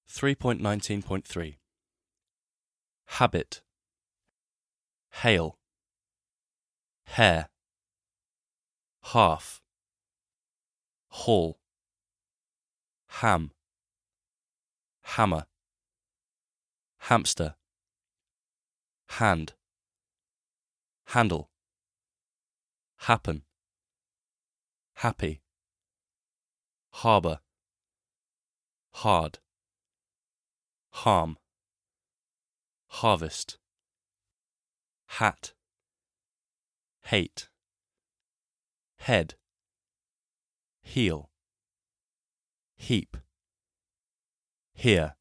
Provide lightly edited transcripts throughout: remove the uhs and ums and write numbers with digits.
3.19.3 Habit Hail Hair Half Hall Ham Hammer Hamster Hand Handle Happen Happy Harbour Hard Harm Harvest Hat Hate Head Heel Heap Hear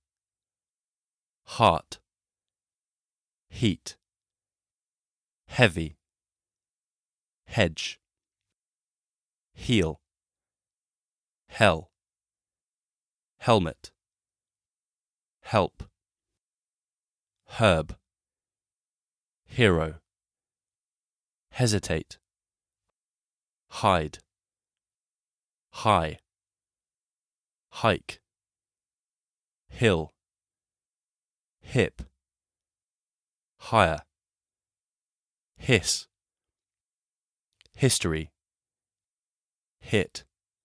Heart Heat Heavy Hedge Heel Hell Helmet Help Herb Hero Hesitate Hide High Hike Hill Hip Hire Hiss History Hit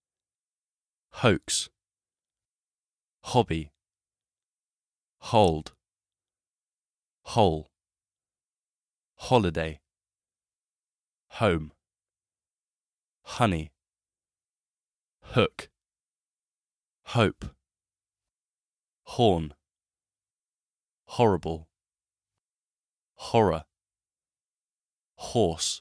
Hoax Hobby Hold Hole Holiday Home Honey Hook Hope Horn Horrible Horror Horse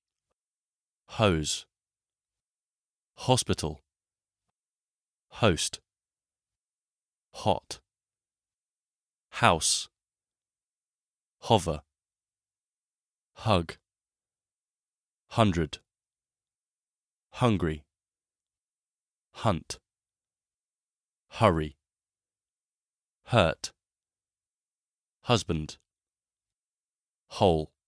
Hose Hospital Host Hot House Hover Hug 100 Hungry Hunt Hurry Hurt Husband Hole